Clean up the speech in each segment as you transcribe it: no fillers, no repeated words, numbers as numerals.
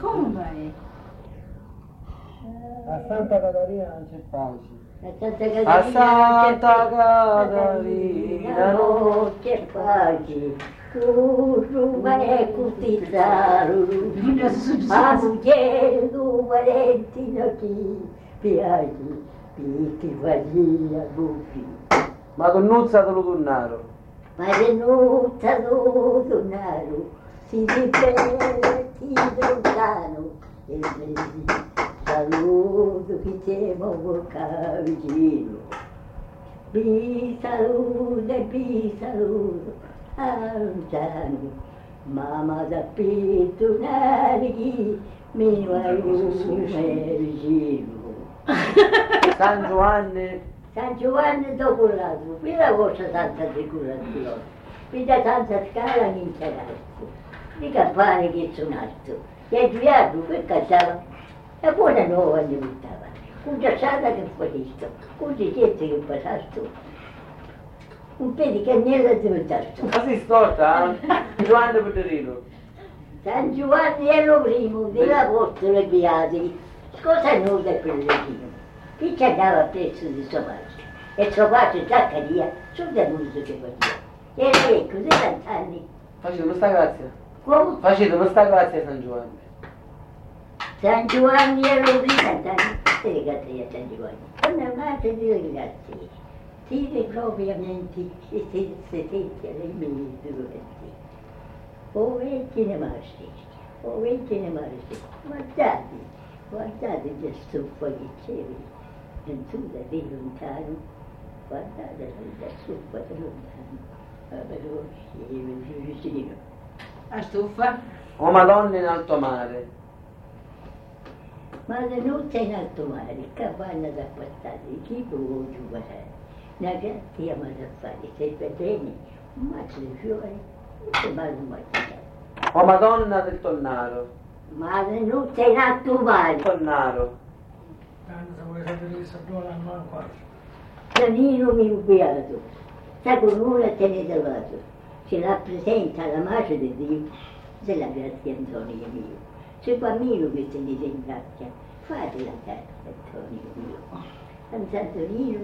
come vai? A Santa Caterina non c'è pace. A Santa Caterina non c'è pace. Curumare cutizzaro, a mujer do Valentino chi piaci, piti vagia bufi. Ma Donnuzza te lo tornaro. Ma tenuta do donaro, si ripeti lontano, e vedi, saluto chi temo bocca vicino. Vi saluto, lontano, mamma da pittunare, mi vai vicino. San Giovanni. San Giovanni dopo l'altro, qui la vostra tanta decorazione, qui da tanta scala in terrazzo, di campane che suonato, e il diavolo che cantava, e buona nuova ne buttava, con giassata che fu visto, con gente che passato, un po' di cannella diventato. Ma si storta, Giovanni Petterino. San Giovanni è lo primo dell'Apostolo Beati, cosa nuda è pellegrino. Chi ci andava presso di suo padre? E suo padre Zaccaria, sul demuso che faceva. Era vecchio, di 30 anni. Facete questa grazia. Come? Facete questa grazia a San Giovanni. San Giovanni era lo primo 30 anni. Te grazie a San Giovanni. Non è un'altra di grazie. Tire propriamente e senza le mie durante. Povetti ne masti, guardate che stuffa che c'eri. E tu da lì lontano, guardate la stuffa da lontano, ma veloce, più vicino. La stufa? O Madonna in alto mare. Ma la notte in alto mare, capanna da passare, chi può giocare? Una grazia ma da fare, se per bene, un mazzo di fiori, non si va mai a O Madonna del Tonnaro. ma la notte in alto mare. Tonnaro. Canino mio beato, sa con nulla te ne dato, se la presenta la mace di Dio, se la grazia Antonio mio. Se bambino che te ne ringrazia, fate la grazia Antonio mio. San Antonino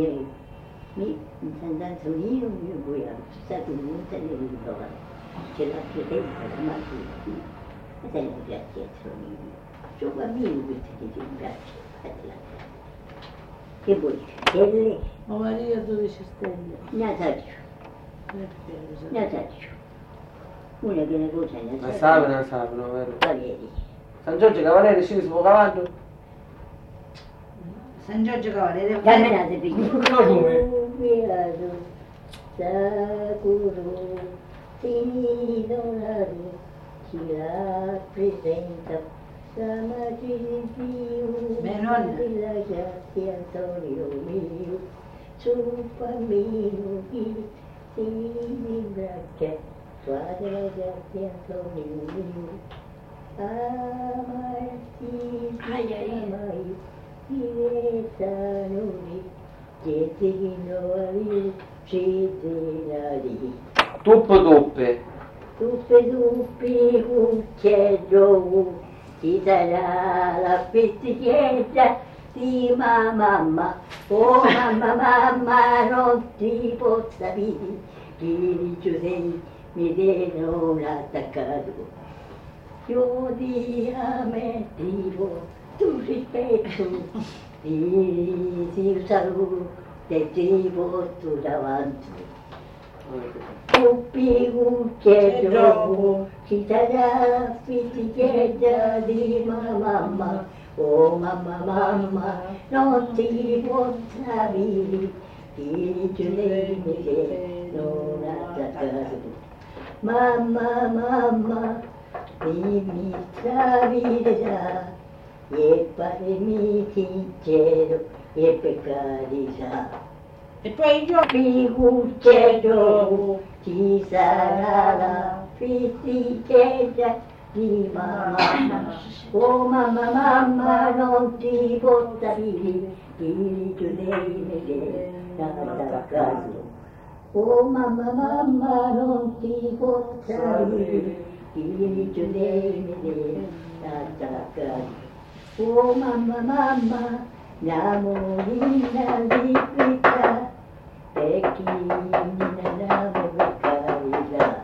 mio beato, sa con nulla te ne ritrovato, se la presenta la mace di Dio, se la grazia Antonio mio. Se bambino che te ne ringrazia, fate la grazia. Che vuoi? Stelle? O Maria 12 stelle. Nataccio. Una che ne cosa è Ma Nataccio. sapano, vero? Valeri. San Giorgio Cavaliere scende sul cavallo. San Giorgio Cavaliere. Camminate figli. Come? Beato, sacro, sinidolato, ci rappresenta. La magia di Dio, Mia nonna. della grazia Antonio mio, sul bambino che si ringrazia, guarda la grazia Antonio mio, amarti, amai, diventa noi, che ti noi, ci tenari. Tuppe. Tuppe, cucchiaio, ci sarà la festichetta di mamma, oh mamma, non ti possa dire, che Giuseppe mi devono attaccato. Io ti ammettivo, tu rispetto, ti saluto e ti porto davanti. Tuppi cucchiaio, ci sarà la festichetta di mamma, oh mamma, non ti possa dire, che Giuseppe non ha attaccato. Mamma, dimmi stabilità, e paremi sincero, e peccati sa. E poi io Cucchiaio, ci sarà la festichetta di mamma. Oh mamma, non ti possa dire, che Giuseppe non ha attaccato. Oh mamma, non ti possa dire, Vieni giù dei attaccati. Oh mamma, mamma, la morina di vita, e chi ne la carità.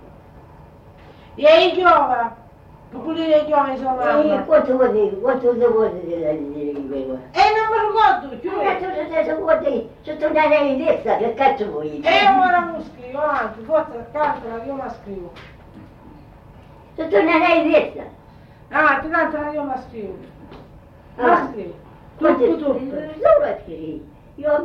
E giova, pulire i giovani sono E mamma. quanto vuoi dire quella? E non me lo ricordo, Ma tu adesso vuoi dire, se tu non hai in testa, che cazzo vuoi dire? E ora non scrivo, anzi, forse cantala, io la scrivo. Se tu non hai in testa. Ah, ti cantala, io la scrivo. La Ah. scrivo. Tutto, Tutto. dove scrivi? Io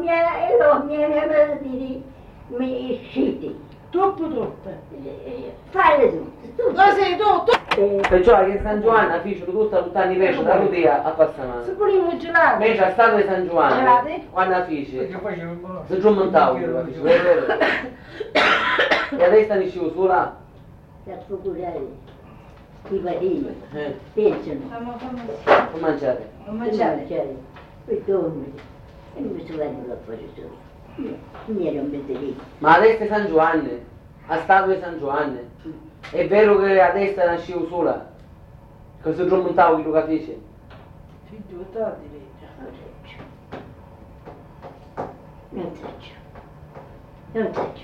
mi sciti. Tutto. Fai tutto. Dove sei tu? Perciò che San Giovanni fece tutta l'anniversario da Rudia a Se Passamano. pure io gelati. Invece a stato di San Giovanni, Gelati? quando fece, Perché poi c'è un po'. si giù montavo, fece, vero? E adesso ne scivo su là. Da procurare i bambini pensano Non mangiare. Non di mangiare. mangiare, poi dormono e non si vanno a fare solo. Mi ero messo lì. Ma adesso è San Giovanni, a stato di San Giovanni. È vero che adesso nascevo sola? Che si giù montavo quello che fece? Figlio, torni. Non faccio. Non faccio.